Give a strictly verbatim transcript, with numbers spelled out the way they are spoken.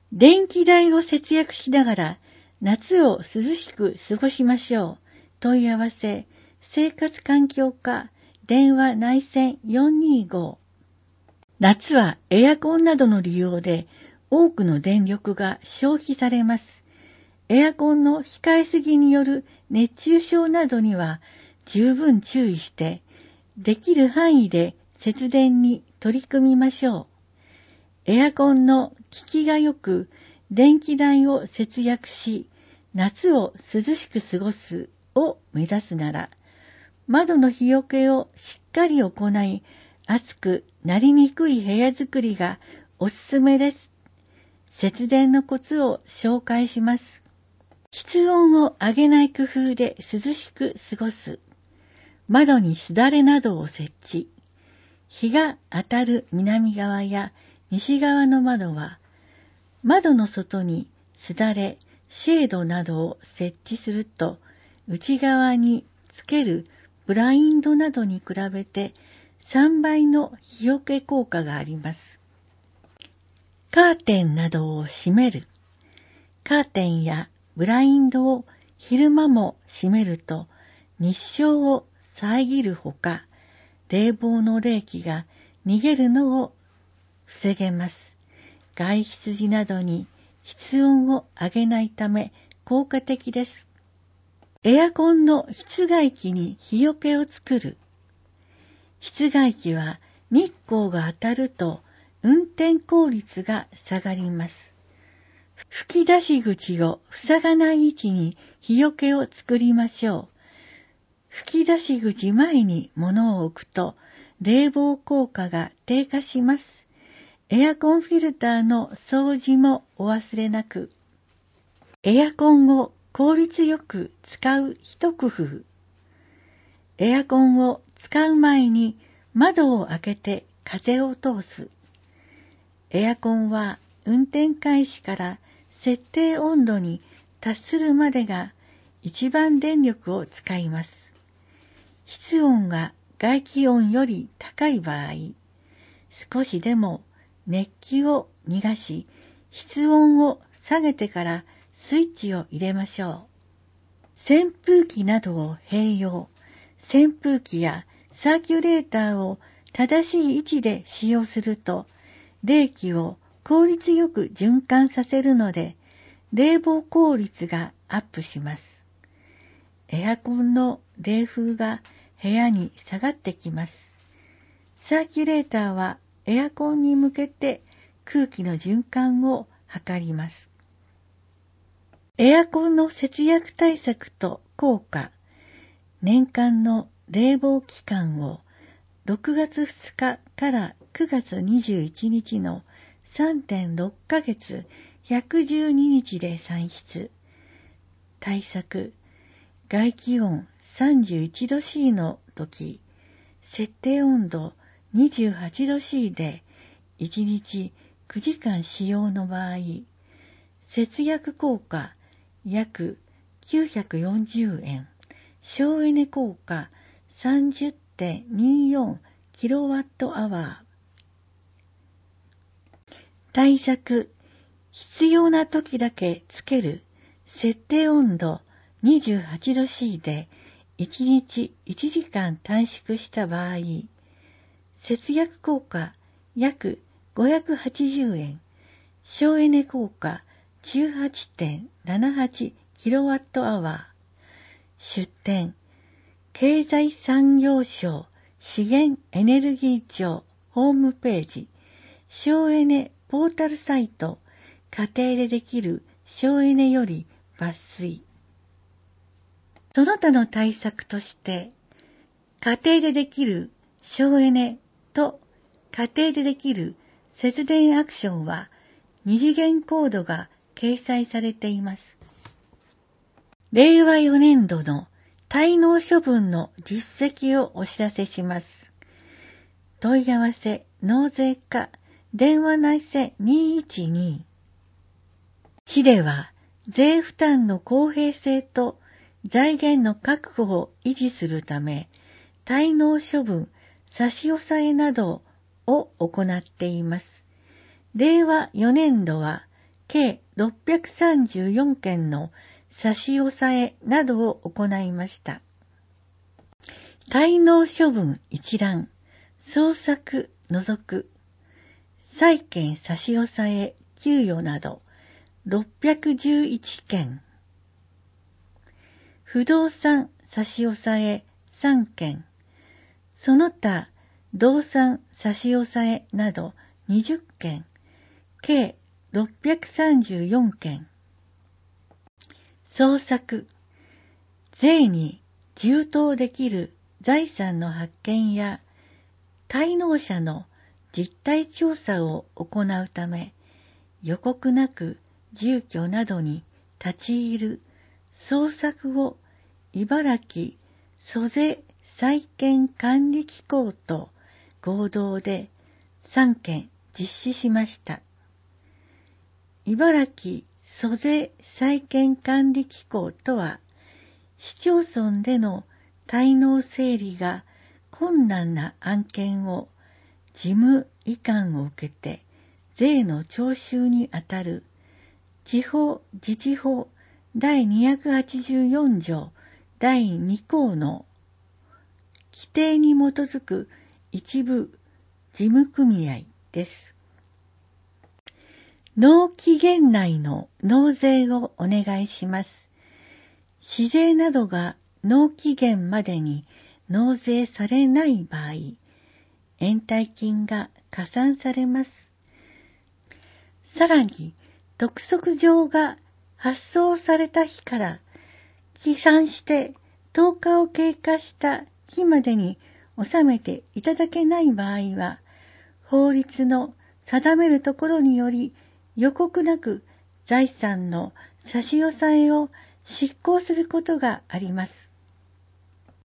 電気代を節約しながら夏を涼しく過ごしましょう。問い合わせ、生活環境課、電話内線よんにーご。夏はエアコンなどの利用で多くの電力が消費されます。エアコンの控えすぎによる熱中症などには十分注意して、できる範囲で節電に取り組みましょう。エアコンの効きがよく電気代を節約し、夏を涼しく過ごすを目指すなら、窓の日よけをしっかり行い、暑くなりにくい部屋作りがおすすめです。節電のコツを紹介します。室温を上げない工夫で涼しく過ごす。窓にすだれなどを設置。日が当たる南側や西側の窓は、窓の外にすだれ、シェードなどを設置すると、内側につけるブラインドなどに比べてさんばいの日よけ効果があります。カーテンなどを閉める。カーテンやブラインドを昼間も閉めると日照を遮るほか、冷房の冷気が逃げるのを防げます。外出時などに室温を上げないため効果的です。エアコンの室外機に日よけを作る。室外機は日光が当たると運転効率が下がります。吹き出し口を塞がない位置に日よけを作りましょう。吹き出し口前に物を置くと冷房効果が低下します。エアコンフィルターの掃除もお忘れなく。エアコンを効率よく使う一工夫。エアコンを使う前に窓を開けて風を通す。エアコンは運転開始から設定温度に達するまでが一番電力を使います。室温が外気温より高い場合、少しでも熱気を逃がし、室温を下げてからスイッチを入れましょう。扇風機などを併用。扇風機やサーキュレーターを正しい位置で使用すると、冷気を効率よく循環させるので、冷房効率がアップします。エアコンの冷風が部屋に下がってきます。サーキュレーターはエアコンに向けて空気の循環を図ります。エアコンの節約対策と効果。年間の冷房期間をろくがつふつかからくがつにじゅういちにちの さんてんろっかげつひゃくじゅうににちで算出。対策。外気温さんじゅういちどシー の時、設定温度にじゅうはちどシー でいちにちくじかん使用の場合、節約効果約きゅうひゃくよんじゅうえん、省エネ効果 さんじゅってんにじゅうよんキロワットアワー。対策。必要な時だけつける。設定温度にじゅうはちどシー でいちにちいちじかん短縮した場合、節約効果約ごひゃくはちじゅうえん、省エネ効果 じゅうはちてんななはちキロワットアワー。出典。経済産業省資源エネルギー庁ホームページ、省エネポータルサイト、家庭でできる省エネより抜粋。その他の対策として、家庭でできる省エネと家庭でできる節電アクションは二次元コードが掲載されています。れいわよねんどの滞納処分の実績をお知らせします。問い合わせ納税課電話内線にいちに。市では税負担の公平性と財源の確保を維持するため、滞納処分、差し押さえなどを行っています。れいわよねんどは計ろっぴゃくさんじゅうよんけんの差し押さえなどを行いました。滞納処分一覧、捜索除く、債権差し押さえ給与などろっぴゃくじゅういっけん、不動産差し押さえさんけん、その他動産差し押さえなどにじゅっけん、計ろっぴゃくさんじゅうよんけん。捜索、税に充当できる財産の発見や滞納者の実態調査を行うため、予告なく住居などに立ち入る捜索を茨城租税債権管理機構と合同でさんけん実施しました。茨城租税債権管理機構とは、市町村での滞納整理が困難な案件を事務移管を受けて税の徴収にあたる地方自治法だいにひゃくはちじゅうよんじょうだいにこうの規定に基づく一部事務組合です。納期限内の納税をお願いします。市税などが納期限までに納税されない場合、延滞金が加算されます。さらに、督促状が発送された日から起算してとおかを経過した日までに納めていただけない場合は、法律の定めるところにより予告なく財産の差し押さえを執行することがあります。